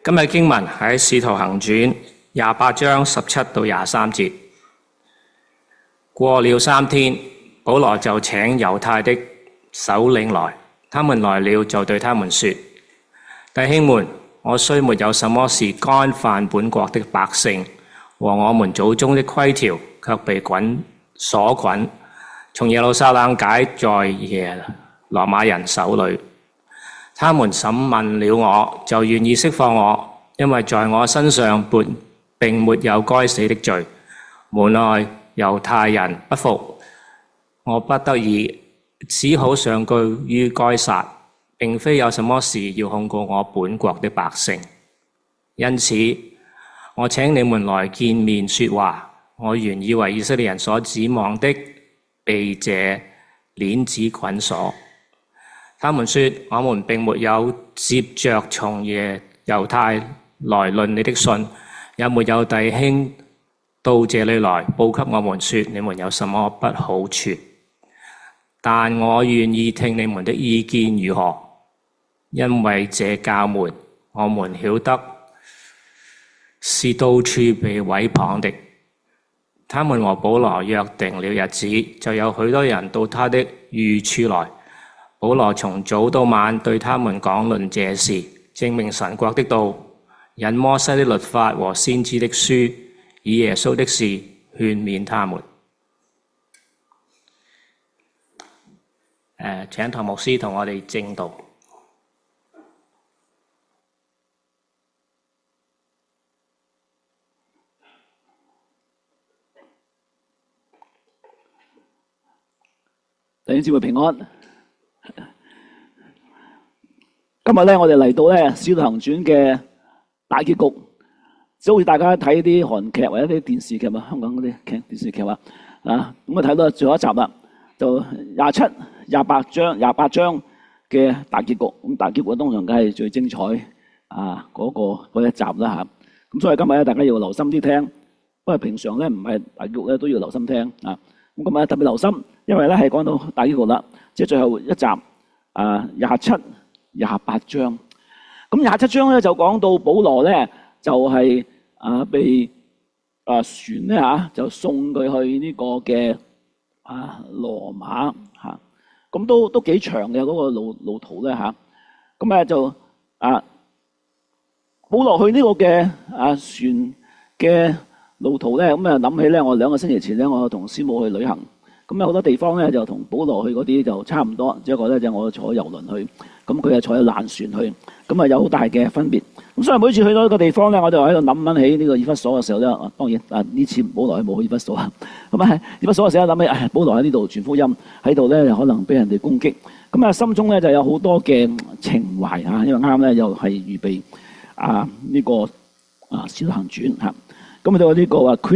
今日經文喺《使徒行傳》28章17到23節。過了3天，保羅就請猶太的首領來，他們來了就對他們說：弟兄們，我雖沒有什麼事干犯本國的百姓和我們祖宗的規條，卻被鎖捆，從耶路撒冷解在耶羅馬人手裏。他們審問了我，就願意釋放我，因為在我身上並沒有該死的罪。無奈猶太人不服，我不得已只好上告於該撒，並非有什麼事要控告我本國的百姓。因此，我請你們來見面說話。我原以為以色列人所指望的被這鏈子捆鎖。他們說：我們並沒有接着從猶太來論你的信，也沒有弟兄到這裏來報給我們說你們有什麼不好處。但我願意聽你們的意見如何，因為這教門我們曉得是到處被毀謗的。他們和保羅約定了日子，就有許多人到他的寓處來。保羅從早到晚對他們講論這事，證明神國的道，引摩西的律法和先知的書，以耶穌的事勸勉他們。請唐牧師同我哋證道。 弟兄姊妹平安。今日咧，我哋嚟到咧《使徒行傳》嘅大結局，即好似大家睇啲韓劇或者啲電視劇啊，香港嗰啲電視劇啊，咁啊睇到最後一集啦，就27、28章嘅大結局。咁大結局通常梗係最精彩嗰一集啦嚇。咁所以今日咧，大家要留心啲聽，因為平常咧唔係大結局咧都要留心聽啊。咁今日特別留心，因為咧係講到大結局啦，即係最後一集27、28章。咁27章咧就講到保羅咧就係被船咧就送佢去呢個嘅羅馬嚇。咁都幾長嘅嗰個路途咧嚇。咁咧就保羅去呢個嘅船嘅路途咧，咁諗起咧，我2個星期前咧，我同師母去旅行，咁有好多地方咧就同保羅去嗰啲就差唔多，只不過咧就我坐遊輪去，咁佢係坐喺爛船去，咁有好大嘅分別。咁所以每次去到一個地方咧，我就喺度諗起呢個以弗所嘅時候咧，當然呢次保羅係冇去以弗所啊，咁喺以弗所嘅時候諗起，保羅喺呢度傳福音，喺度咧可能俾人哋攻擊，咁心中咧就有好多嘅情懷因為啱咧又係預備呢個使徒行傳嚇。咁到呢個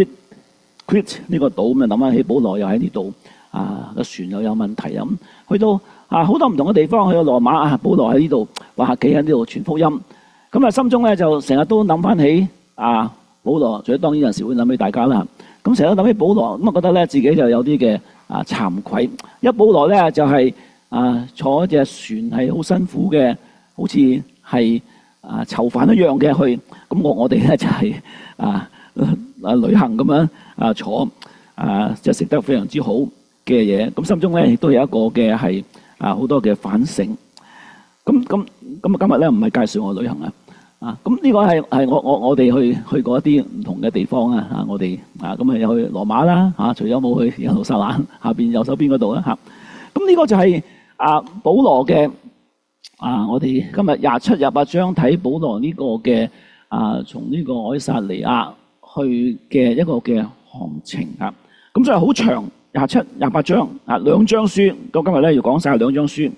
Crete 呢個島，咁諗翻起保羅又喺呢度個船又有問題咁，去到好多唔同嘅地方，去到羅馬保羅喺呢度話企喺呢度傳福音，咁心中咧就成日都諗翻起保羅，除咗當然有時會諗起大家啦，咁成日都諗起保羅，咁覺得咧自己就有啲嘅慚愧，因為保羅咧就係坐一隻船係好辛苦嘅，好似係囚犯一樣嘅去，咁我哋咧就係旅行咁樣坐就食得非常之好嘅嘢，咁心中咧亦都有一個嘅係好多嘅反省。咁今日咧唔係介紹我旅行咁呢個係我哋去過一啲唔同嘅地方我哋咁又去羅馬啦除咗冇去耶路撒冷下邊右手邊嗰度啦咁呢個就係保羅嘅我哋今日27、28章睇保羅呢個嘅從呢個愛撒尼亞去嘅一個嘅行程咁所以好長27、28章2章書，到今日咧要講晒2章書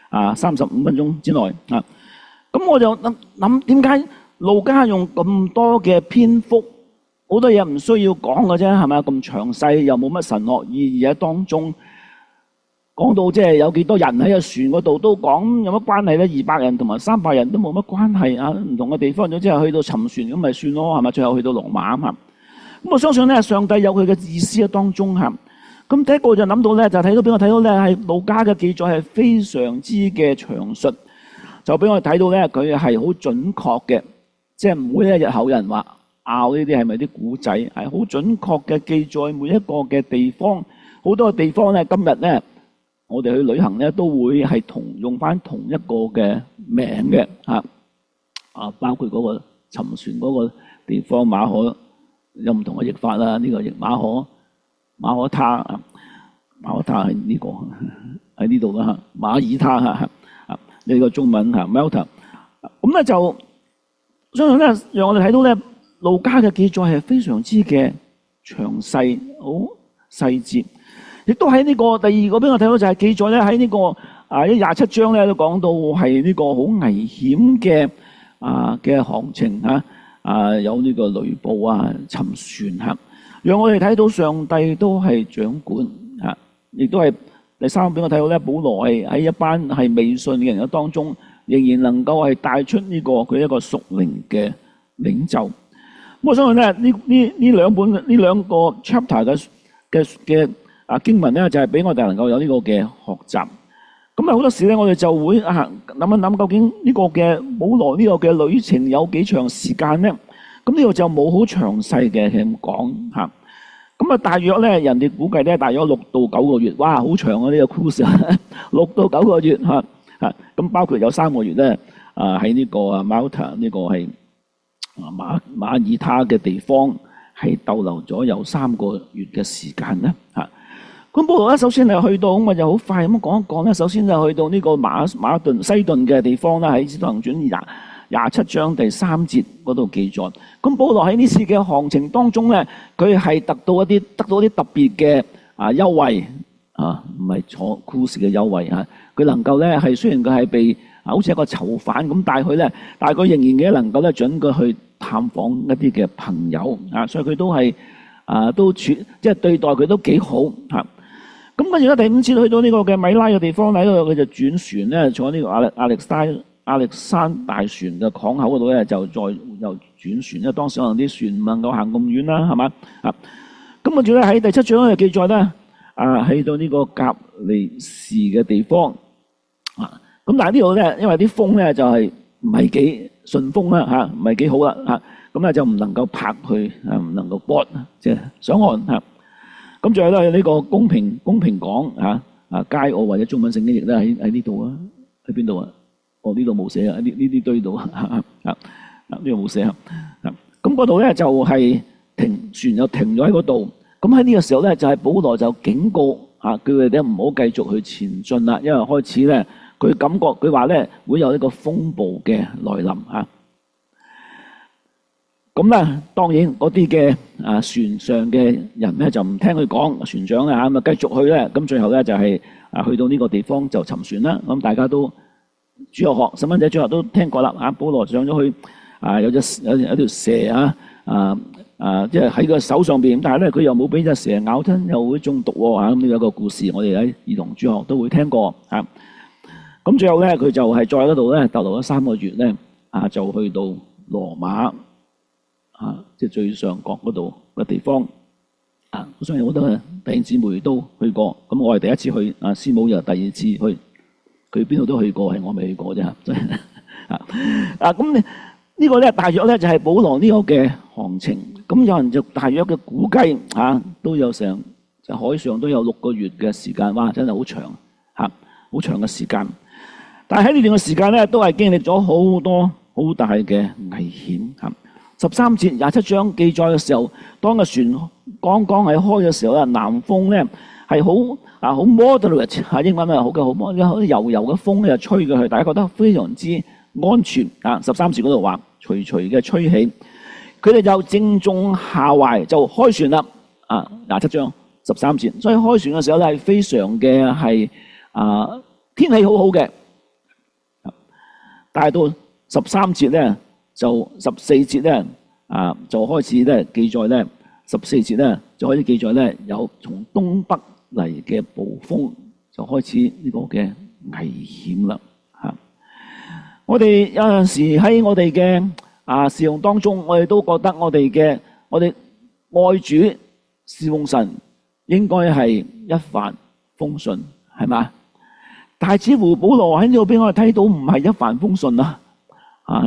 35分鐘之內咁我就諗點解路加用咁多嘅篇幅，好多嘢唔需要講嘅啫，係咪咁詳細又冇乜神學意義喺當中，講到即係有幾多人喺個船嗰度都講有乜關係咧？200人同埋300人都冇乜關係唔同嘅地方，總之係去到沉船咁咪算咯，係咪？最後去到羅馬咁我相信咧，上帝有佢嘅意思喺當中咁第一個就諗到咧，就睇到俾我睇到咧，係路加嘅記載係非常之嘅詳述，就俾我睇到咧，佢係好準確嘅即係唔會咧日後有人話拗呢啲係咪啲古仔，係好準確嘅記載每一個嘅地方。好多地方咧，今日咧我哋去旅行咧都會係用翻同一個嘅名嘅包括嗰個沉船嗰個地方馬可有唔同嘅譯法啦。呢個譯馬可他馬可他係呢個喺呢度啦，馬耳他呢個中文Malta。咁咧就相信咧，讓我哋睇到咧路加嘅記載係非常之嘅詳細，好細節。亦都喺呢個第二個俾我睇到就係記載咧喺呢個27章咧都講到係呢個好危險嘅航程有呢個雷暴沉船讓我哋睇到上帝都係掌管亦都係第三個俾我睇到咧，保羅係喺一班係未信嘅人嘅當中，仍然能夠係帶出呢個佢一個屬靈嘅領袖。咁我相信咧呢兩個 chapter 嘅經文咧，就係俾我哋能夠有呢個嘅學習。咁好多時咧，我哋就會諗一諗，究竟呢個嘅保羅呢個嘅旅程有幾長時間咧？咁呢度就冇好詳細嘅咁講嚇。咁大約咧，人哋估計咧，大約6到9個月。哇，好長啊！呢個 cruise 6到9個月嚇。咁包括有3個月咧，喺呢個Malta 呢個係馬耳他嘅地方係逗留咗有3個月嘅時間咧嚇。咁保羅咧，首先係去到咁，我就好快咁講一講咧。首先就去到呢個馬頓西頓嘅地方啦，喺《使徒行傳》27章第3節嗰度記載。咁保羅喺呢次嘅航程當中咧，佢係得到一啲特別嘅優惠唔係坐 cruise 嘅優惠佢能夠咧係雖然佢係被好似一個囚犯咁帶佢咧，但係佢仍然嘅能夠咧準佢去探訪一啲嘅朋友所以佢都係即係對待佢都幾好咁跟住咧，第5節去到呢個嘅米拉嘅地方，喺度佢就轉船咧，坐呢個亞歷山大船嘅港口嗰度咧，就再又轉船。因為當時可能啲船唔能夠行咁遠啦，係嘛咁跟住咧喺第7章咧記載咧，去到呢個革尼士嘅地方咁但係呢度咧，因為啲風咧就係唔係幾順風啦唔係幾好啦咁咧就唔能夠泊去唔能夠 board 即係上岸咁最後咧呢個公平港街澳或者中文聖經譯咧喺呢度喺邊度呢度冇寫呢啲堆度呢度冇寫咁嗰度咧就係船又停咗喺嗰度。咁喺呢個時候咧就係保羅就警告叫佢哋唔好繼續去前進啦，因為開始咧佢感覺佢話咧會有呢個風暴嘅來臨咁咧，當然嗰啲嘅船上嘅人咧就唔聽佢講，船長咁繼續去咧。咁最後咧就係去到呢個地方就沉船啦。咁大家都主學細蚊仔主學都聽過啦保羅上咗去有條蛇即係喺個手上邊，但係咧佢又冇俾隻蛇咬親，又會中毒咁呢有一個故事，我哋喺兒童主學都會聽過咁最後咧佢就係再喺嗰度咧逗留咗3個月咧就去到羅馬。即係最上角嗰度嘅地方我相信好多弟兄姊妹都去過。咁我係第一次去，師母又第2次去，佢邊度都去過，係我未去過啫咁呢個咧大約咧就係保羅呢個嘅航程。咁有人就大約嘅估計都有成就海上都有6個月嘅時間。哇，真係好長好長嘅時間。但係喺呢段嘅時間咧，都係經歷咗好多好大嘅危險13節27章記載嘅時候，當個船剛剛係開嘅時候咧，南風咧係好 moderate 英文好嘅好柔柔嘅風咧就吹過去，大家覺得非常之安全13節嗰度話徐徐嘅吹起，佢哋就正中下懷就開船啦27章13節，所以開船嘅時候咧係非常嘅係天氣好好嘅，但係到13節咧。就14節咧就開始咧記載咧14節咧就開始記載咧有從東北嚟嘅暴風，就開始呢個嘅危險啦我哋有陣時喺我哋嘅侍奉當中，我哋都覺得我哋愛主侍奉神應該係一帆風順，係嘛？但係似乎保羅喺呢度俾我哋睇到唔係一帆風順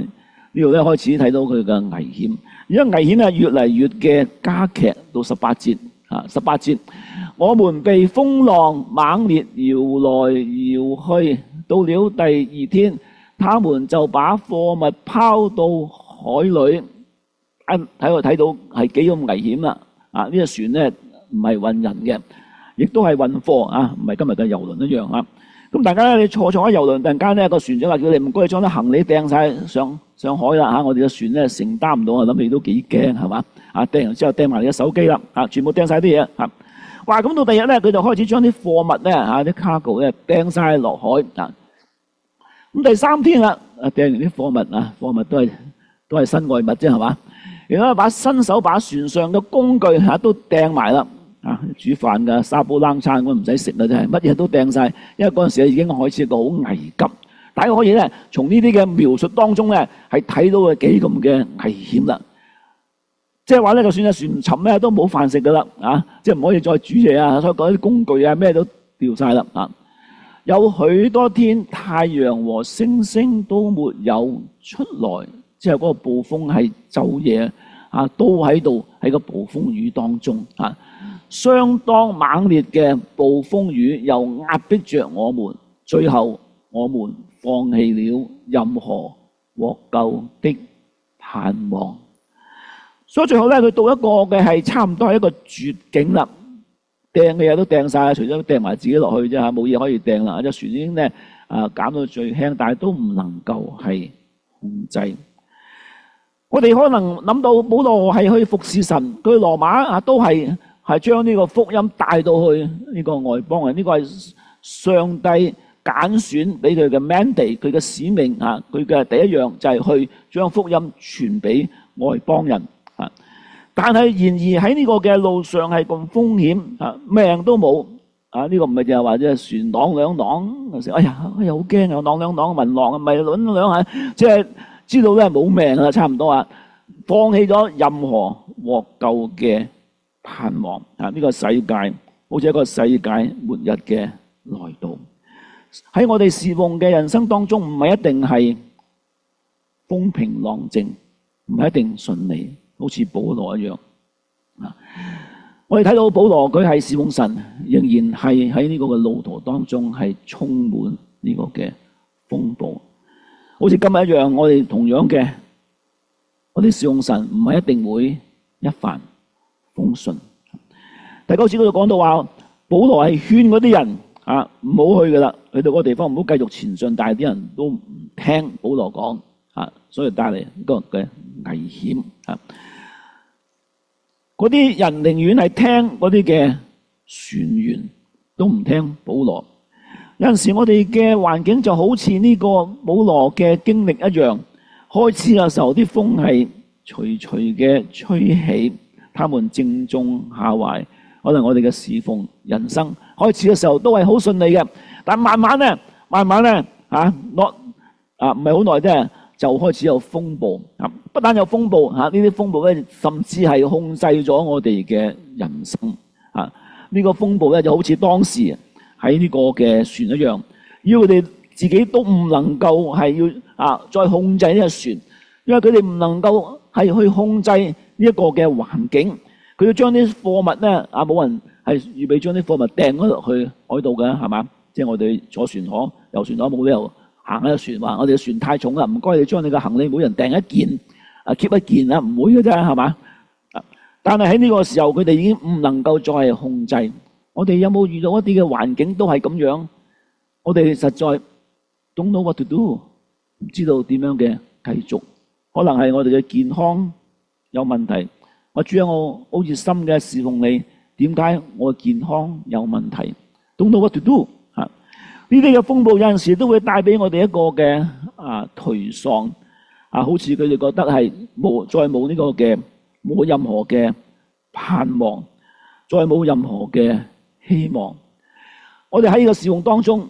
呢度咧開始睇到佢嘅危險，而家危險咧越嚟越嘅加劇到18節18節，我們被風浪猛烈搖來搖去，到了第二天，他們就把貨物拋到海裏。睇到係幾咁危險啦！呢隻船咧唔係運人嘅，亦都係運貨唔係今日嘅遊輪一樣。咁大家咧，你坐喺遊輪，突然間咧個船長話叫你唔該，你將啲行李掟晒上海啦！我哋嘅船咧承擔唔到，我諗你都幾驚係嘛？掟完之後掟埋你嘅手機啦，全部掟晒啲嘢。哇！咁到第二日咧，佢就開始將啲貨物咧啲 cargo 咧掟晒落海。咁第三天啦，掟完啲貨物都係身外物啫係嘛？然後伸手把船上嘅工具都掟埋啦，煮飯嘅沙煲冷餐我唔使食啦，真係乜嘢都掟晒，因為嗰陣時已經開始一個好危急。大家可以咧從呢啲嘅描述當中咧係睇到佢幾咁嘅危險啦。即係話咧，就算係船沉咧都冇飯食噶啦，即係唔可以再煮嘢所以嗰啲工具咩都掉晒啦。有許多天太陽和星星都沒有出來。即係嗰個暴風係晝夜都喺度喺個暴風雨當中相當猛烈嘅暴風雨又壓迫着我們，最後我們放棄了任何獲救的盼望。所以最後咧，佢到一個嘅係差唔多係一個絕境啦，掟嘅嘢都掟晒，除咗掟埋自己落去啫冇嘢可以掟啦。隻船已經咧減到最輕，但係都唔能夠係控制。我哋可能諗到保羅係去服侍神，佢羅馬都係將呢個福音帶到去呢個外邦人，呢個係上帝揀選俾佢嘅 mandate， 佢嘅使命佢嘅第一樣就係去將福音傳俾外邦人但係然而喺呢個嘅路上係咁風險命都冇呢個唔係就係話即係船擋兩擋，哎呀好驚啊，擋兩擋民浪唔係輪兩下，即係知道咧冇命啦，差唔多放棄咗任何獲救嘅盼望呢個世界好似一個世界末日嘅來到。喺我哋侍奉嘅人生當中，唔係一定係風平浪靜，唔係一定順利，好似保羅一樣我哋睇到保羅佢係侍奉神，仍然係喺呢個嘅路途當中係充滿呢個嘅風暴。好似今日一樣，我哋同樣嘅，我哋侍奉神唔係一定會一帆風順。第9節嗰度講到話，保羅係勸嗰啲人唔好去噶啦，去到嗰個地方唔好繼續前進，但係啲人都唔聽保羅講所以帶嚟一個嘅危險嗰啲人寧願係聽嗰啲嘅船員，都唔聽保羅。有陣時我哋嘅環境就好似呢個保羅嘅經歷一樣，開始嘅時候啲風係徐徐嘅吹起，他們正中下懷。可能我哋嘅侍奉人生開始嘅時候都係好順利嘅，但慢慢咧唔係好耐啫，就開始有風暴不但有風暴呢啲風暴咧，甚至係控制咗我哋嘅人生呢個風暴咧就好似當時喺呢個嘅船一樣，要佢哋自己都唔能夠係要再控制呢個船，因為佢哋唔能夠係去控制呢一個嘅環境，佢要將啲貨物咧冇人係預備將啲貨物掟咗落去海度嘅係嘛？即係我哋坐船河遊船河冇理由行喺個船話我哋嘅船太重啦，唔該你將你嘅行李每人掟一件keep 一件唔會嘅啫係嘛？但係喺呢個時候佢哋已經唔能夠再係控制。我哋有冇遇到一啲嘅環境都係咁樣？我哋實在 don't know what to do， 唔知道點樣嘅繼續。可能係我哋嘅健康有問題。我主啊，我好熱心嘅侍奉你，點解我嘅健康有問題 ？don't know what to do 呢啲嘅風暴有陣時都會帶俾我哋一個嘅頹喪好似佢哋覺得係再冇呢個嘅冇任何嘅盼望，再冇任何嘅希望。我哋喺呢個侍奉當中，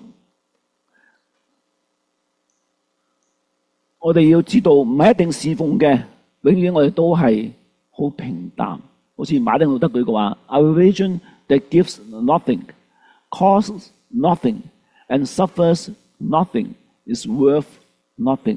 我哋要知道唔係一定侍奉嘅，永遠我哋都係好平淡。好似馬丁路德佢嘅話 ，A religion that gives nothing, costs nothing, and suffers nothing is worth nothing。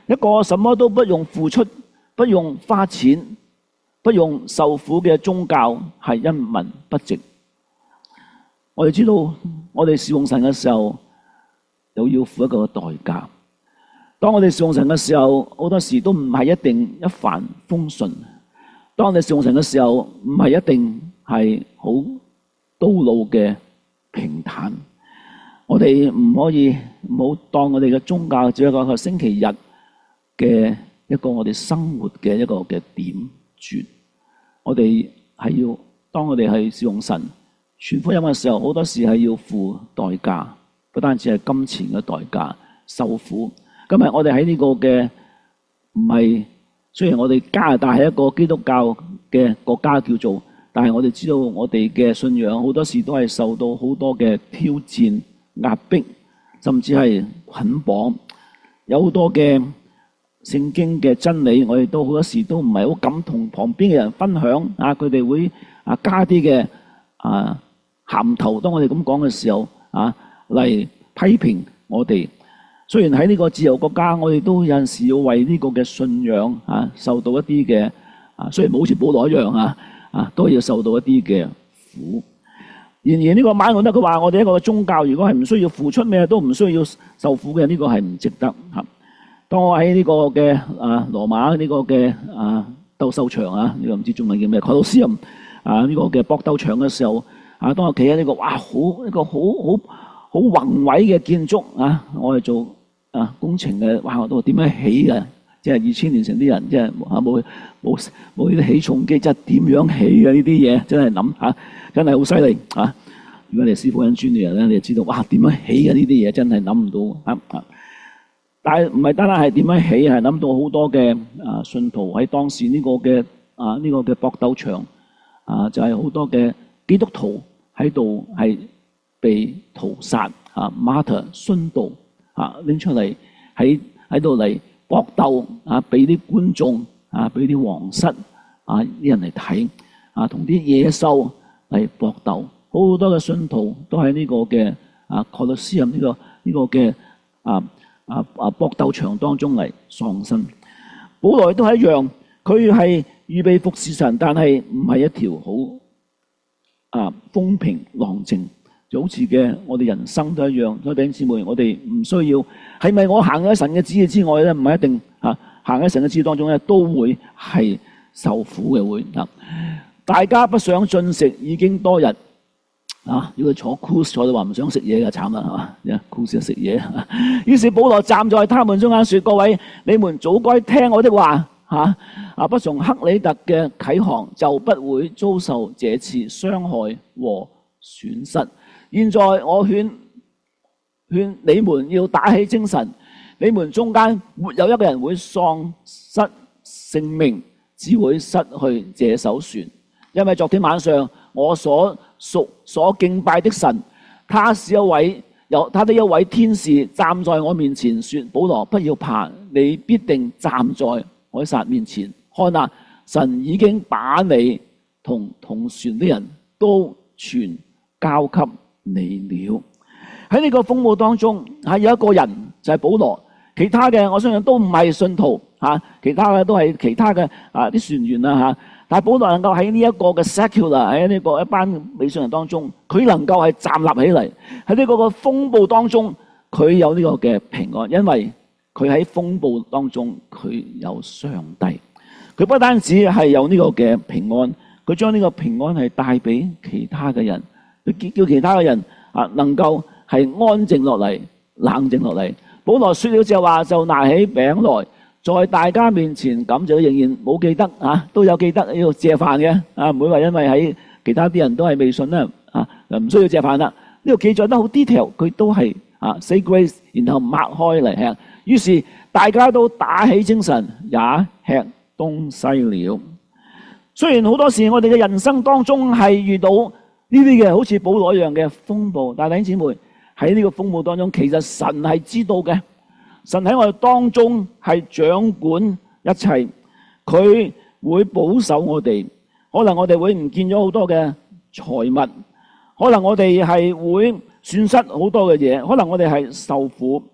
一個什麼都不用付出、不用花錢、不用受苦嘅宗教係一文不值。我哋知道，我哋侍奉神嘅時候，又要付一個代價。當我哋侍奉神嘅時候，好多時都唔係一定一帆風順。當我哋侍奉神嘅時候，唔係一定係好道路嘅平坦。我哋唔可以唔好當我哋嘅宗教只係一個星期日嘅一個我哋生活嘅一個嘅點綴。我哋係要當我哋係侍奉神傳福音嘅時候，好多時係要付代價，不單止係金錢嘅代價，受苦。今日我哋喺呢個嘅唔係，雖然我哋加拿大係一個基督教嘅國家叫做，但係我哋知道我哋嘅信仰好多時都係受到好多嘅挑戰、壓迫，甚至係捆綁。有好多嘅聖經嘅真理，我哋都好多時都唔係好敢同旁邊嘅人分享啊！佢哋會加啲嘅銜頭，當我哋咁講嘅時候嚟批評我哋。雖然喺呢個自由國家，我哋都有陣時要為呢個嘅信仰受到一啲嘅雖然冇好似保羅一樣都要受到一啲嘅苦。然而呢個馬可德佢話：我哋一個宗教，如果係唔需要付出咩都唔需要受苦嘅，呢個係唔值得。當我喺呢個嘅羅馬呢個嘅鬥獸場呢個唔知中文叫咩凱魯斯任呢個嘅搏鬥場嘅時候當我企喺呢個一個好宏偉嘅建築我係做工程嘅，我都話點樣起嘅？即係2000年前啲人即係冇呢啲起重機，即係點樣起嘅呢啲嘢？真係諗真係好犀利。如果你係師傅跟專業人咧，你就知道點樣起嘅呢啲嘢，真係諗唔到。但係唔係單單係點樣起，係諗到好多嘅信徒喺當時呢個嘅搏鬥場就係好多嘅基督徒喺度係被屠殺martyr 殉道拎出嚟喺度嚟搏鬥俾啲觀眾俾啲皇室啲人嚟睇同啲野獸嚟搏鬥。好多嘅信徒都喺呢個嘅凱魯斯任呢個嘅搏鬥場當中嚟喪生。保羅都係一樣，佢係預備服侍神，但係唔係一條好風平浪靜，就好似嘅我哋人生都一樣。所以弟兄姊妹，我哋唔需要係咪我行喺神嘅旨意之外咧？唔係一定行喺神嘅旨意當中咧，都會係受苦嘅會。大家不想進食已經多日。如果坐 cruise 坐到話唔想食嘢嘅慘啦，係嘛？cruise 食嘢。於是保羅站在他們中間說：各位，你們早該聽我的話，不從克里特嘅啟航，就不會遭受這次傷害和損失。現在我勸你們要打起精神，你們中間沒有一個人會喪失性命，只會失去這艘船。因為昨天晚上我所敬拜的神，他的一位天使站在我面前說：保羅，不要怕，你必定站在凱撒面前。看啊，神已經把你同船的人都全交給你了。喺呢個風暴當中有一個人就係保羅，其他嘅我相信都唔係信徒其他嘅都係其他嘅啲船員但係保羅能夠喺呢一個嘅 secular 喺呢個一班美信人當中，佢能夠係站立起嚟喺呢個嘅風暴當中，佢有呢個嘅平安，因為佢喺風暴當中佢有上帝。佢不單止係有呢個嘅平安，佢將呢個平安係帶俾其他嘅人，佢叫其他嘅人能夠係安靜落嚟、冷靜落嚟。保羅說了之後話，就拿起餅來，在大家面前感謝，仍然冇記得都有記得要謝飯嘅唔會話因為喺其他啲人都係未信啦唔需要謝飯啦。呢度記載得好 detail， 佢都係say grace， 然後擘開嚟吃。於是大家都打起精神，也吃東西了。雖然好多時我哋嘅人生當中係遇到呢啲嘅好似保羅一樣嘅風暴，但係弟兄姊妹喺呢個風暴當中，其實神係知道嘅。神喺我哋當中係掌管一切，佢會保守我哋。可能我哋會唔見咗好多嘅財物，可能我哋係會損失好多嘅嘢，可能我哋係受苦，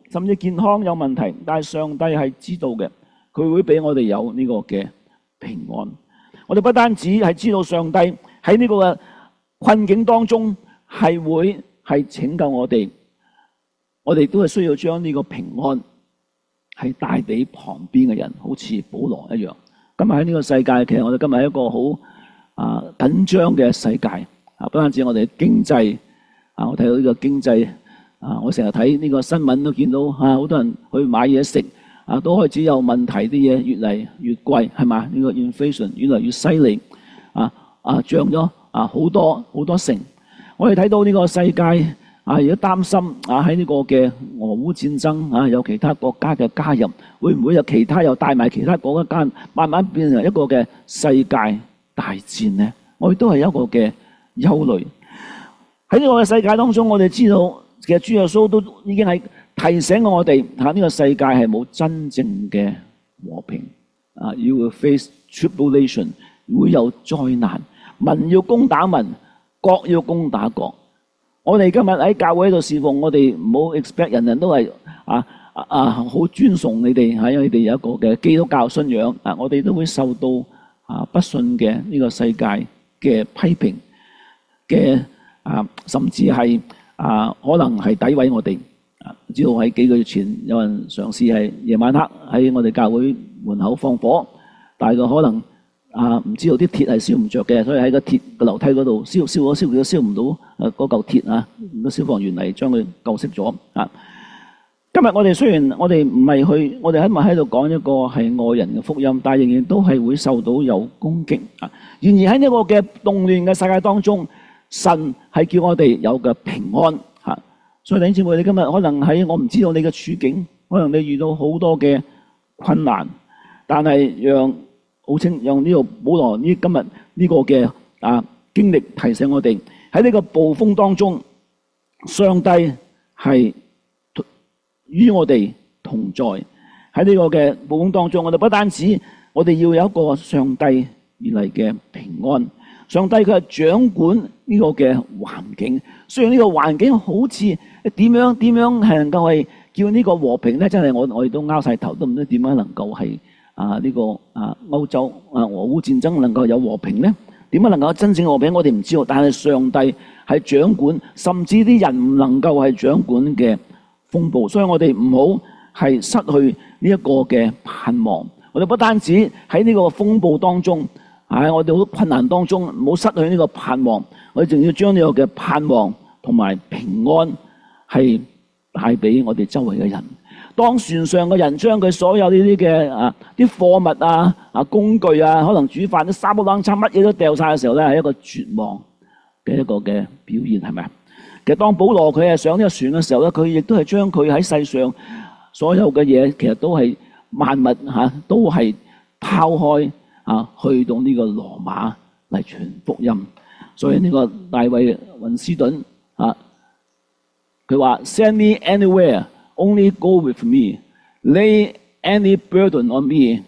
甚至健康有問題，但係上帝係知道嘅，佢會俾我哋有呢個嘅平安。我哋不單止係知道上帝喺呢個嘅困境當中係會係拯救我哋都係需要將呢個平安係帶俾旁邊嘅人，好似保羅一樣。今日喺呢個世界，其實我哋今日係一個好緊張嘅世界不單止我哋經濟我睇到呢個經濟我成日睇呢個新聞都見到好多人去買嘢食都開始有問題，啲嘢越嚟越貴，係嘛？呢個 inflation 越嚟越犀利漲咗好多成。我哋睇到呢個世界而家擔心喺呢個嘅俄烏戰爭有其他國家嘅加入，會唔會有其他又帶埋其他國家慢慢變成一個嘅世界大戰呢？我哋都係一個嘅憂慮。喺呢個世界當中，我哋知道其實主耶穌都已經係提醒我哋呢個世界係冇真正嘅和平You will face tribulation， 會有災難，民要攻打民，國要攻打國。我哋今日喺教會度侍奉，我哋唔好 expect 人人都係好尊崇你哋，因為你哋有一個嘅基督教信仰我哋都會受到不信嘅呢個世界嘅批評嘅甚至係可能係詆毀我哋。知道喺幾個月前有人嘗試係夜晚黑喺我哋教會門口放火，但係佢可能唔知道啲鐵係燒唔着嘅，所以喺個鐵個樓梯嗰度燒唔到嗰嚿鐵個消防員嚟將佢救熄咗今日我哋雖然我哋唔係去，我哋喺度講一個係愛人嘅福音，但係仍然都係會受到有攻擊然而喺呢個嘅動亂嘅世界當中，神係叫我哋有嘅平安所以弟兄姊妹，你今日可能喺我唔知道你嘅處境，可能你遇到好多嘅困難，但係讓呢個保羅今日呢個嘅經歷提醒我哋喺呢個暴風當中，上帝係與我哋同在。喺呢個嘅暴風當中，我哋不單止我哋要有一個上帝而嚟嘅平安，上帝佢係掌管呢個嘅環境。雖然呢個環境好似點樣係能夠係叫呢個和平咧，真係我哋都拗晒頭，都唔知點樣能夠係呢個歐洲俄烏戰爭能夠有和平咧？點樣能夠真正和平？我哋唔知道。但係上帝係掌管，甚至啲人唔能夠係掌管嘅風暴，所以我哋唔好係失去呢一個嘅盼望。我哋不單止喺呢個風暴當中，我哋好多困難當中，唔好失去呢個盼望。我哋仲要將呢個嘅盼望同埋平安係帶俾我哋周圍嘅人。當船上嘅人將佢所有呢啲嘅啲貨物工具可能煮飯啲沙煲冷餐乜嘢都掉晒嘅時候咧，係一個絕望嘅一個嘅表現，係咪啊？其實當保羅佢係上呢個船嘅時候咧，佢亦都係將佢喺世上所有嘅嘢，其實都係萬物都係拋開去到呢個羅馬嚟傳福音。所以呢個大衛雲斯頓佢話 Send me anywhere, only go with me. Lay any burden on me,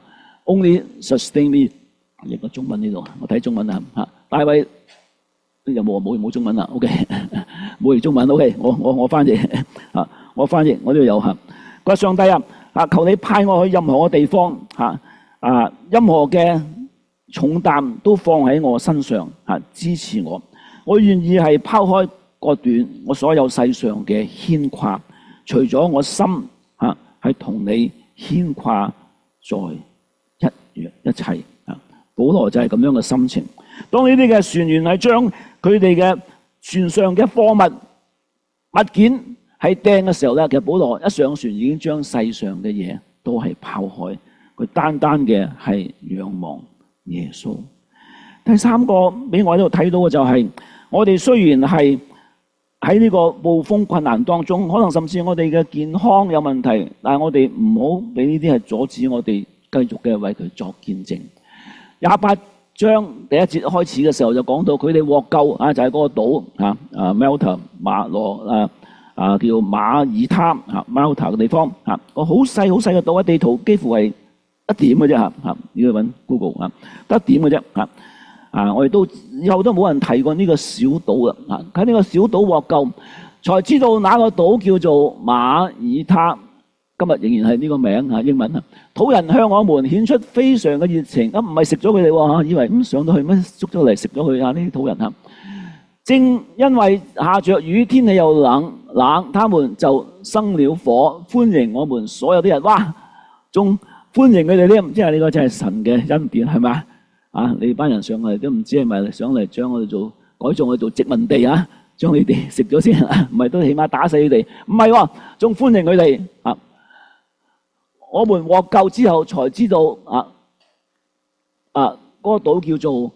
only sustain me。譯個中文呢度，我睇中文大衛有冇中文？OK， 冇譯中文。OK， 我翻譯我翻譯，我呢度有佢話上帝求你派我去任何嘅地方任何嘅重擔都放喺我身上支持我。我願意係拋開割斷我所有世上嘅牽掛，除咗我心係同你牽掛在一齊。保羅就係咁樣嘅心情。當呢啲嘅船員係將佢哋嘅船上嘅貨物件係掟嘅時候咧，其實保羅一上船已經將世上嘅嘢都係拋開，佢單單嘅係仰望耶穌。第三個俾我喺度睇到嘅就係，我哋雖然係喺呢個暴風困難當中，可能甚至我哋嘅健康有問題，但係我哋唔好俾呢啲係阻止我哋繼續嘅為佢作見證。28章第1節開始嘅時候就講到佢哋獲救就係嗰個島Malta 馬羅叫馬爾他Malta 嘅地方個好細好細嘅島，喺地圖幾乎係一點嘅啫要揾 Google 得一點嘅啫我哋都以後都冇人提過呢個小島喺呢個小島獲救， 才知道那個島叫做馬耳他。今日仍然係呢個名嚇，英文啊。土人向我們顯出非常嘅熱情，唔係食咗佢哋喎，以為上到去乜捉咗嚟食咗佢啊？呢啲土人嚇，正因為下着雨，天氣又冷，他們就生了火，歡迎我們所有啲人。哇，仲歡迎佢哋呢？即係呢個真係神嘅恩典係咪啊？你班人上嚟都唔知係咪上嚟將我哋做改造我哋做殖民地啊？將你哋食咗先，唔係都起碼打死你哋？唔係喎，仲歡迎佢哋啊！我們獲救之後才知道嗰個島叫做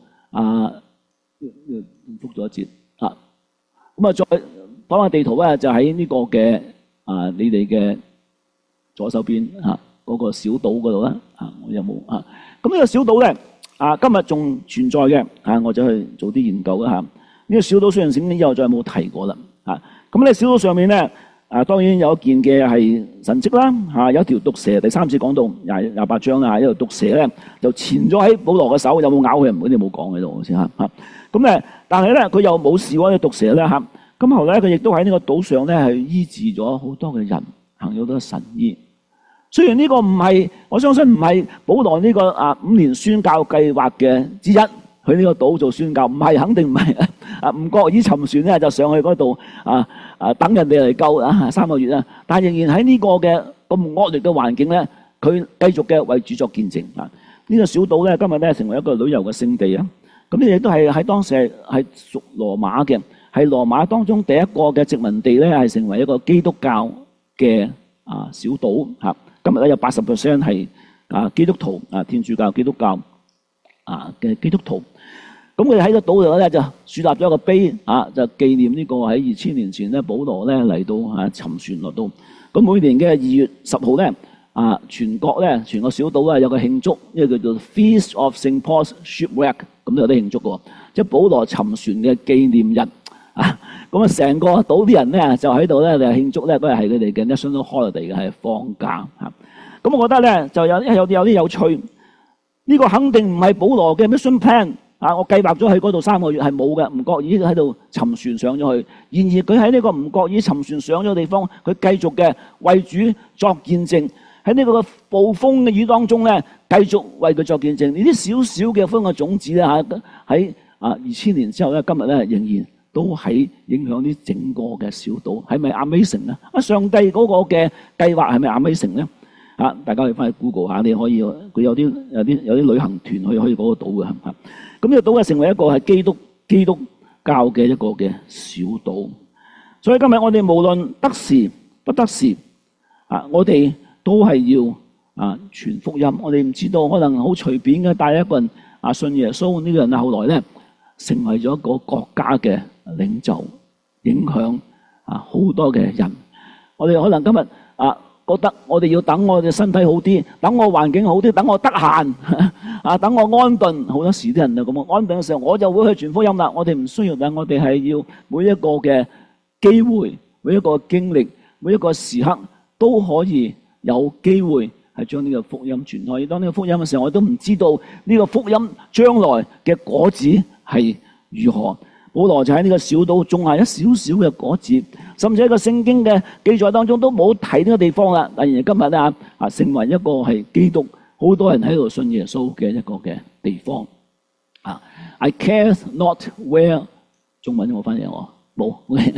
復咗一節啊。咁啊，再講下地圖咧，就喺呢個嘅你哋嘅左手邊嗰個小島嗰度啦。我有冇啊？咁呢個小島咧今日仲存在嘅我就去做啲研究啦。呢個小島雖然聖經以後再冇提過啦。咁呢小島上面咧。當然有一件嘅係神蹟啦，有一條毒蛇，第3節講到28章啦，一條毒蛇咧就纏咗喺保羅嘅手，有冇咬佢？唔好似冇講喺度先嚇。咁咧，但係咧佢又冇事喎，啲毒蛇咧嚇。咁後來佢亦都喺呢個島上咧係醫治咗好多嘅人，行咗好多神醫。雖然呢個唔係，我相信唔係保羅呢個5年宣教計劃嘅之一，去呢個島做宣教，唔係，肯定唔係。唔覺意沉船咧就上去嗰度等人哋嚟救3個月啦。但係仍然喺呢個嘅咁惡劣嘅環境咧，佢繼續嘅為主作見證。呢個小島咧今日咧成為一個旅遊嘅勝地啊！咁呢亦都係喺當時係屬羅馬嘅，係羅馬當中第一個嘅殖民地咧，係成為一個基督教嘅小島嚇。今日咧有80% 係基督徒天主教、基督教嘅基督徒。咁佢哋喺個島度咧就樹立咗一個碑就紀念呢個喺2000年前咧保羅咧嚟到沉船落到。咁每年嘅2月10號咧全國咧全個小島有個慶祝，呢個叫做 Feast of St. Paul's Shipwreck， 咁都有得慶祝嘅喎，即係保羅沉船嘅紀念日咁成個島啲人咧就喺度咧就慶祝咧，嗰日係佢哋嘅 National Holiday 嘅，係放假咁我覺得咧就有啲有趣。呢個肯定唔係保羅嘅 mission plan。我計劃咗喺嗰度3個月係冇嘅，唔覺意喺度沉船上咗去。然而佢喺呢個唔覺意沉船上咗嘅地方，佢繼續嘅為主作見證。喺呢個暴風嘅雨當中咧，繼續為佢作見證。呢啲少少嘅風嘅種子咧喺2000年之後咧，今日咧仍然都喺影響啲整個嘅小島，係咪 amazing 咧？上帝嗰個嘅計劃係咪 amazing 咧？大家可以翻去 Google 下，你可以佢有啲旅行團去嗰個島嘅。咁呢個島成為一個係基督教嘅一個嘅小島。所以今日我哋無論得時不得時我哋都係要傳福音。我哋唔知道可能好隨便嘅帶一個人信耶穌，呢個人後來咧成為咗一個國家嘅領袖，影響好多嘅人。我哋可能今日覺得我哋要等我哋身體好啲，等我環境好啲，等我得閒等我安頓。好多時啲人就咁安頓嘅時候，我就會去傳福音啦。我哋唔需要等，我哋係要每一個嘅機會，每一個經歷，每一個時刻都可以有機會係將呢個福音傳開。當呢個福音嘅時候，我都唔知道呢個福音將來嘅果子係如何。保羅就喺呢個小島種下一少少嘅果子，甚至喺個聖經嘅記載當中都冇提呢個地方啦。但係今日咧成為一個係基督好多人喺度信耶穌嘅一個嘅地方。I care not where 中文我翻譯我冇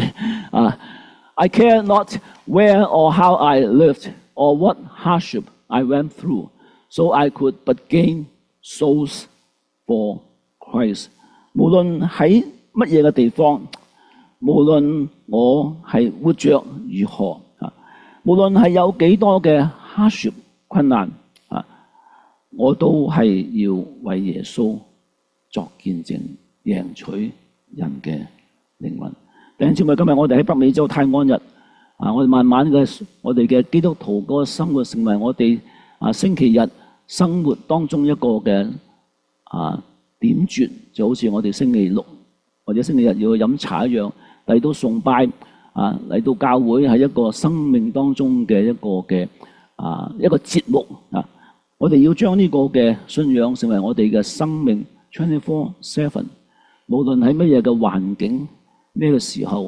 I care not where or how I lived or what hardship I went through, so I could but gain souls for Christ。無論喺乜嘢嘅地方，無論我係活着如何無論係有幾多嘅 hardship 困難我都係要為耶穌作見證，贏取人嘅靈魂。弟兄姊妹，今日我哋喺北美洲泰安日我哋慢慢嘅我哋嘅基督徒嗰個生活成為我哋星期日生活當中一個嘅點綴，就好似我哋星期六或者星期日要去飲茶一樣，嚟到崇拜嚟到教會係一個生命當中嘅一個嘅一個節目我哋要將呢個嘅信仰成為我哋嘅生命 24/7， 無論喺乜嘢嘅環境咩嘅時候，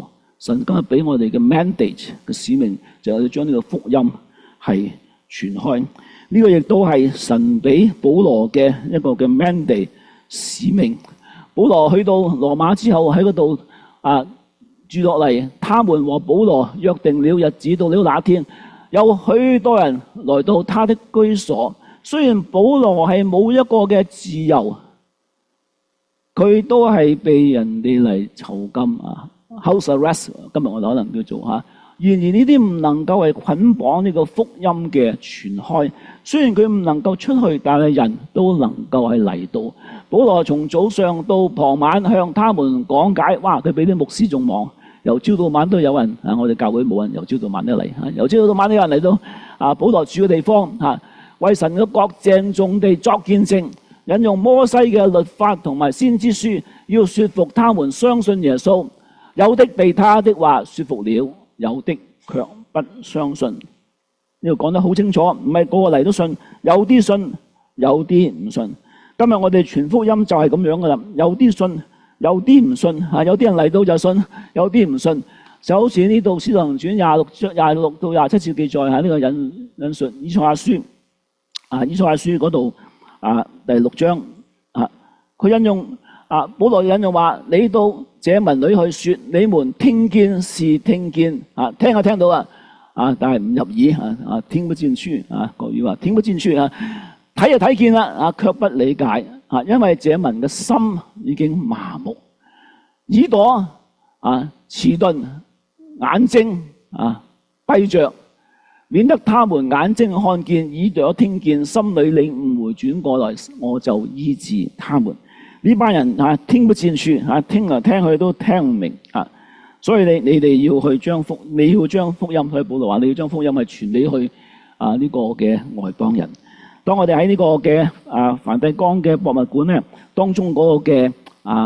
神今日俾我哋嘅 mandate 嘅使命，就係要將呢個福音係傳開。呢個亦都係神俾保羅嘅一個嘅 mandate 使命。保羅去到羅馬之後喺嗰度住落嚟，他們和保羅約定了日子，到了那天，有許多人來到他的居所。雖然保羅係冇一個嘅自由，佢都係被人哋嚟囚禁house arrest， 今日我哋可能叫做然而呢啲唔能夠係捆綁呢個福音嘅傳開。雖然佢唔能夠出去，但係人都能夠係嚟到。保羅從早上到傍晚向他們講解，哇！佢比啲牧師仲忙，由朝到晚都有人我哋教會冇人由朝到晚都嚟由朝到晚都有人嚟到保羅住嘅地方為神嘅國鄭重地作見證，引用摩西嘅律法同埋先知書，要說服他們相信耶穌。有的被他的話說服了，有的卻不相信。呢度講得好清楚，唔係個個嚟都信，有啲信，有啲唔信。今日我哋傳福音就係咁樣噶啦，有啲信，有啲唔信有啲人嚟到就信，有啲唔信。就好似呢度《使徒行傳》26到27節記載呢個引述以賽亞書以賽亞書嗰度第6章佢引用保羅引用話：你到這民裏去說，你們聽見是聽見聽就聽到但係唔入耳聽不進去國語話聽不進去睇就睇見啦卻不理解因為這民嘅心已經麻木，耳朵遲鈍，眼睛閉着，免得他們眼睛看見，耳朵聽見，心裏領悟回轉過來，我就醫治他們。呢班人聽不進去聽嚟聽去都聽唔明所以你哋要去將福音，所以保羅話你要將福音係傳俾去呢個嘅外邦人。當我哋喺呢個嘅梵蒂岡嘅博物館咧，當中嗰個嘅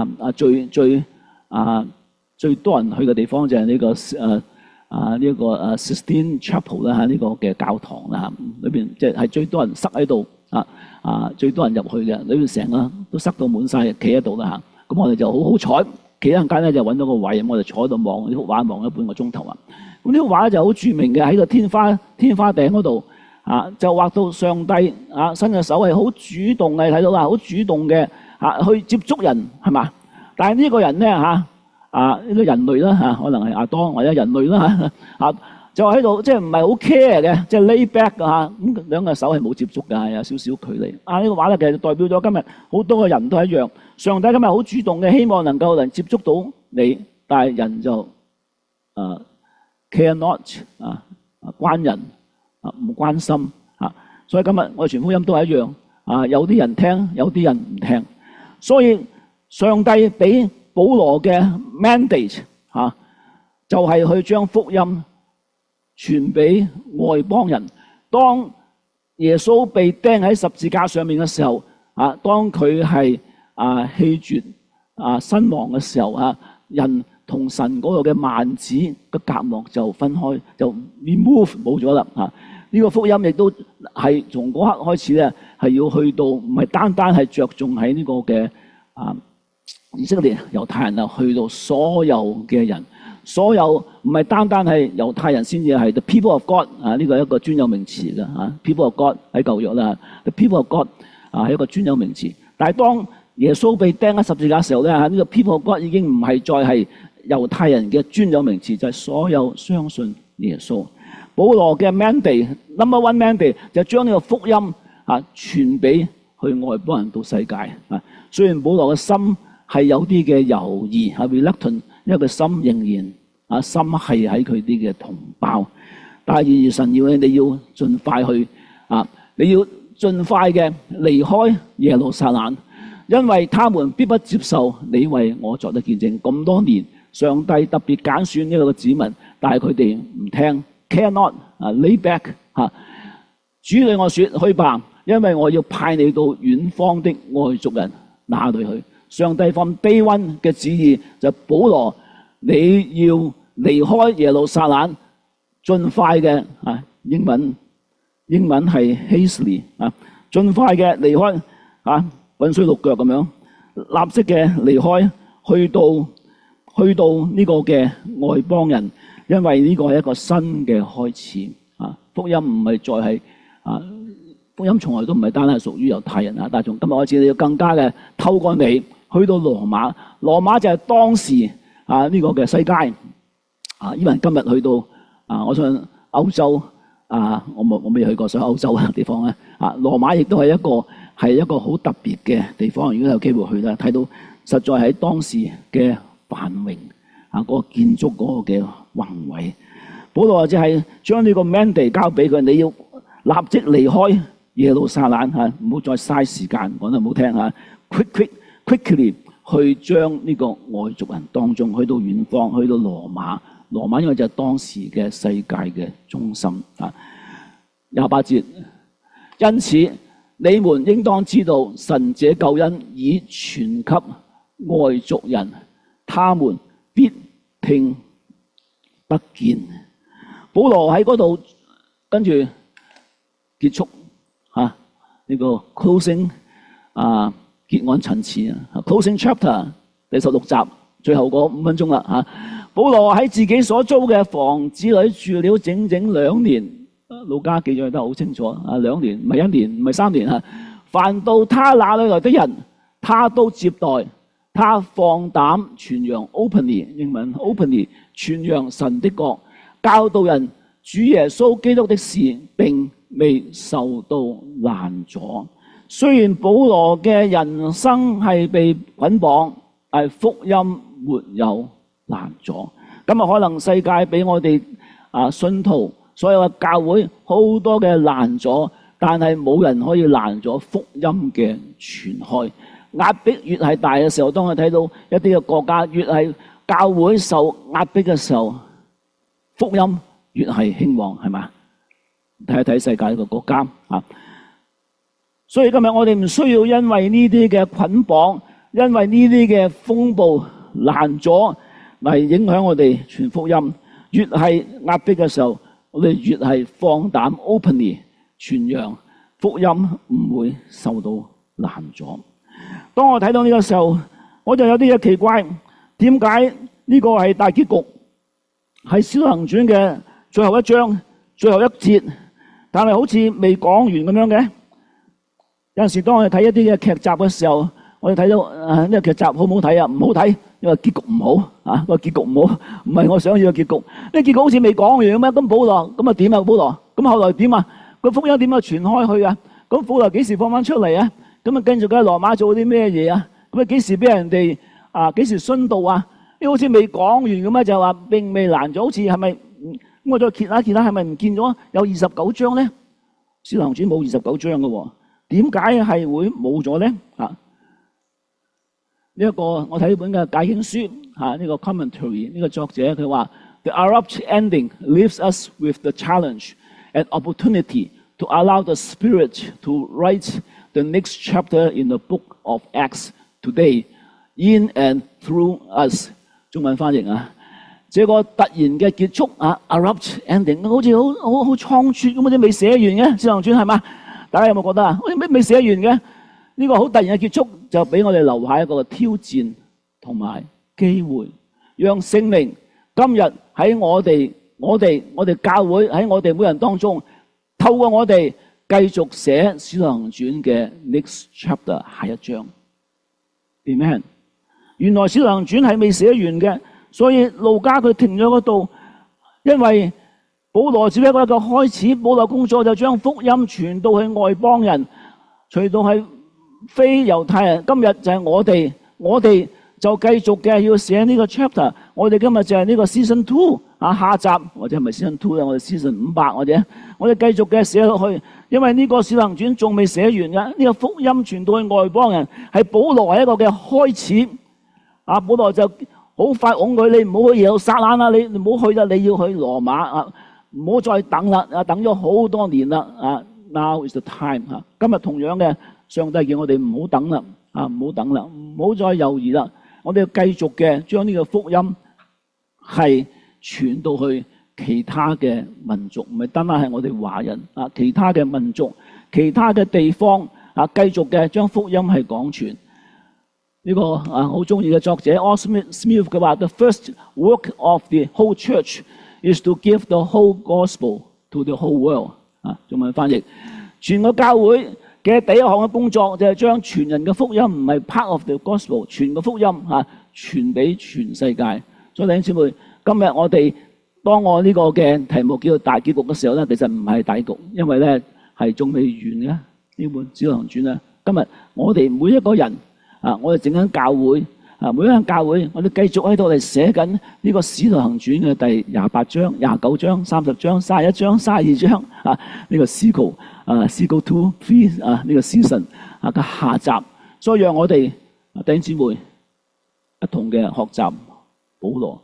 最多人去嘅地方就係呢個Sistine Chapel 啦呢個嘅教堂啦裏邊即係最多人塞喺度最多人入去嘅，裏邊成個都塞到滿晒，企喺度啦咁我哋就好彩，企一陣間咧就揾到個位，我哋坐喺度望呢幅畫，望咗半個鐘頭咁呢幅畫就好著名嘅，喺個天花頂嗰度就畫到上帝伸嘅手係好主動嘅，睇到好主動嘅去接觸人係嘛？但係呢個人咧呢個人類啦可能係亞當或者人類啦就喺度即係唔係好 care 嘅，即係 lay back 咁兩個手係冇接觸嘅，有少少距離。呢個畫咧其實代表咗今日好多個人都係一樣，上帝今日好主動嘅，希望能夠接觸到你，但係人就care not 關人唔關心所以今日我哋傳福音都係一樣有啲人聽，有啲人唔聽。所以上帝俾保羅嘅 mandate 就係去將福音傳俾外邦人。當耶穌被釘喺十字架上面嘅時候當佢係氣絕身亡嘅時候人同神嗰個嘅幔子嘅隔膜就分開，就 remove 冇咗啦呢個福音亦都係從嗰刻開始咧，係要去到唔係單單係着重喺呢個嘅以色列猶太人去到所有嘅人，所有唔係單單係猶太人先至係 the people of God 呢個係一個專有名詞嘅people of God 喺舊約啦 the people of God 係一個專有名詞。但係當耶穌被釘喺十字架嘅時候咧呢個 people of God 已經唔係再係猶太人嘅專有名詞，就係所有相信耶穌。保羅嘅 mandate number one mandate 就將呢個福音傳俾去外邦人到世界雖然保羅嘅心係有啲嘅猶豫reluctant， 因為佢心仍然心係喺佢啲嘅同胞，但係神要你要盡快去你要盡快嘅離開耶路撒冷，因為他們必不接受你為我作的見證。咁多年上帝特別揀選呢個子民，但係佢哋唔聽，care not lay back 主對我說去吧，因為我要派你到遠方的外族人那裏去。上帝from day one嘅旨意就保羅你要離開耶路撒冷，盡快嘅英文係 hastily 盡快嘅離開滾水淥腳咁樣，立即嘅離開去到去到呢個嘅外邦人，因為呢個係一個新嘅開始啊！福音唔係再係啊，福音從來都唔係單係屬於猶太人啊，但係從今日開始，你要更加嘅透過你去到羅馬，羅馬就係當時啊呢個嘅世界啊，因為今日去到啊，我想歐洲啊，我未去過上歐洲嘅地方咧啊，羅馬亦都係一個好特別嘅地方。如果有機會去咧，睇到實在喺當時嘅繁榮啊，嗰個建築嗰個嘅宏偉。保羅就係將呢個 mandate 交俾佢，你要立即離開耶路撒冷嚇，唔好再嘥時間，講得唔好聽嚇，quickly 去將呢個外族人當中去到遠方，去到羅馬。羅馬因為就係當時嘅世界嘅中心啊。28節，因此你們應當知道，神這救恩已傳給外族人，他們必聽得見。保羅喺嗰度跟住結束呢個 closing 結案陳詞啊 closing chapter 第16集最後嗰5分鐘啦。保羅喺自己所租嘅房子裏住了整整2年，路加記載得好清楚2年，唔係1年，唔係3年。凡到他那裏來的人，他都接待，他放膽傳揚 openly 英文 openly 傳揚神的國，教導人主耶穌基督的事，並未受到攔阻。雖然保羅嘅人生係被捆綁，但福音沒有攔阻。今日可能世界俾我哋信徒所有嘅教會好多嘅攔阻，但係冇人可以攔阻福音嘅傳開。壓迫越係大嘅時候，當我睇到一啲嘅國家越係教會受壓迫嘅時候，福音越係興旺，係嘛？睇一睇世界嘅國家啊！所以今日我哋唔需要因為呢啲嘅捆綁，因為呢啲嘅風暴攔阻嚟影響我哋傳福音。越係壓迫嘅時候，我哋越係放膽 openly 傳揚福音，唔會受到攔阻。當我睇到呢個時候，我就有啲嘢奇怪，點解呢個係大結局，係《使徒行傳》嘅最後一章、最後一節，但係好似未講完咁樣嘅？有陣時當我哋睇一啲嘅劇集嘅時候，我哋睇到呢個劇集好唔好睇啊？唔好睇，因為結局唔好啊，個結局唔好，唔係我想要嘅結局。呢個結局好似未講完咁咩？咁保羅咁啊點啊？保羅咁後來點啊？個福音點樣傳開去啊？咁保羅幾時放翻出嚟啊？咁啊跟住喺羅馬做啲咩嘢啊？咁啊幾時俾人哋幾時殉道啊？呢好似未講完咁啊，就話並未攔咗，好似係咪？咁我再揭下，係咪唔見咗有29章咧？《使徒行傳》冇29章嘅喎，點解係會冇咗咧？呢一個我睇本嘅解經書呢個 commentary 呢個作者佢話 The abrupt ending leaves us with the challenge and opportunity to allow the Spirit to write the next chapter in the book of Acts today, in and through us。中文翻譯這個突然嘅結束abrupt ending 好似好倉促咁，好似未寫完嘅《使徒行傳》係嘛？大家有冇覺得好似未寫完嘅？呢個好突然嘅結束，就俾我哋留下一個挑戰同埋機會，讓聖靈今日喺我哋教會喺我哋每人當中，透過我哋繼續寫《使徒行傳》嘅 next chapter 下一章。Amen。原來《使徒行傳》係未寫完嘅，所以路加佢停咗嗰度，因為保羅只不過一個開始，保羅工作就將福音傳到去外邦人，傳到係非猶太人。今日就係我哋就繼續嘅要寫呢個 chapter。我哋今日就係呢個 season 2下集，或者係咪 season 2咧？我哋 season 500或者我哋繼續嘅寫落去，因為呢個《使徒行傳》仲未寫完嘅。呢個福音傳到去外邦人，係保羅係一個嘅開始。保羅就好快拱佢，你唔好去耶路撒冷啦，你唔好去啦，你要去羅馬唔好再等啦，等咗好多年啦Now is the time 今日同樣嘅，上帝叫我哋唔好等啦，唔好等啦，唔好再猶豫啦，我哋要繼續嘅將呢個福音係傳到去其他嘅民族，唔係單單係我哋華人其他嘅民族、其他嘅地方繼續嘅將福音係廣傳。 呢個好中意嘅作者 Oswald Smith 佢話：The first work of the whole church is to give the whole gospel to the whole world。中文翻譯，全個教會嘅第一項嘅工作就係將全人嘅福音，唔係 part of the gospel， 全個福音傳俾全世界。所以弟兄姊妹，今日我哋當我呢個嘅題目叫做大結局嘅時候咧，其實唔係大結局，因為咧係仲未完嘅呢本《使徒行傳》咧。今日我哋每一個人我哋整緊教會每一間教會，我哋繼續喺度嚟寫緊呢個《使徒行傳》嘅第28章、29章、30章、31章、32章呢個 Cycle 2、3呢個 season 嘅下集。所以讓我哋弟兄姊妹一同嘅學習保羅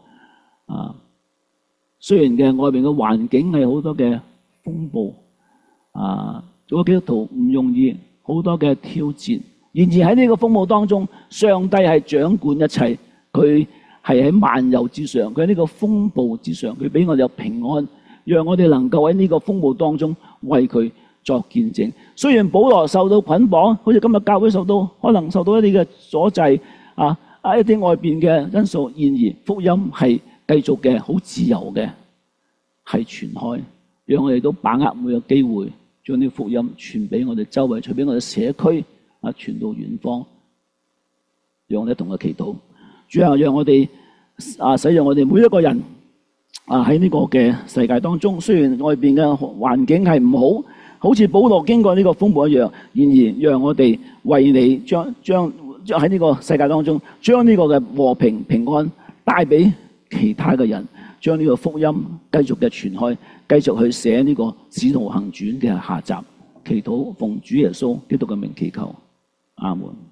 雖然嘅外邊嘅環境係好多嘅風暴做基督徒唔容易，好多嘅挑戰。然而喺呢個風暴當中，上帝係掌管一切，佢係喺萬有之上，佢喺呢個風暴之上，佢俾我哋有平安，讓我哋能夠喺呢個風暴當中為佢作見證。雖然保羅受到捆綁，好似今日教會可能受到一啲嘅阻滯一啲外邊嘅因素，然而福音係繼續嘅好自由嘅係傳開，讓我哋都把握每個機會，將呢個福音傳俾我哋周圍，傳俾我哋社區傳到遠方。讓我哋一同嘅祈禱，主啊，讓我哋使用我哋每一個人喺呢個嘅世界當中，雖然外邊嘅環境係唔好，好似保羅經過呢個風暴一樣，然而讓我哋為你將喺呢個世界當中，將呢個嘅和平平安帶俾其他嘅人，將呢個福音繼續嘅傳開，繼續去寫呢個《使徒行傳》嘅下集。祈禱奉主耶穌基督嘅名祈求，阿門。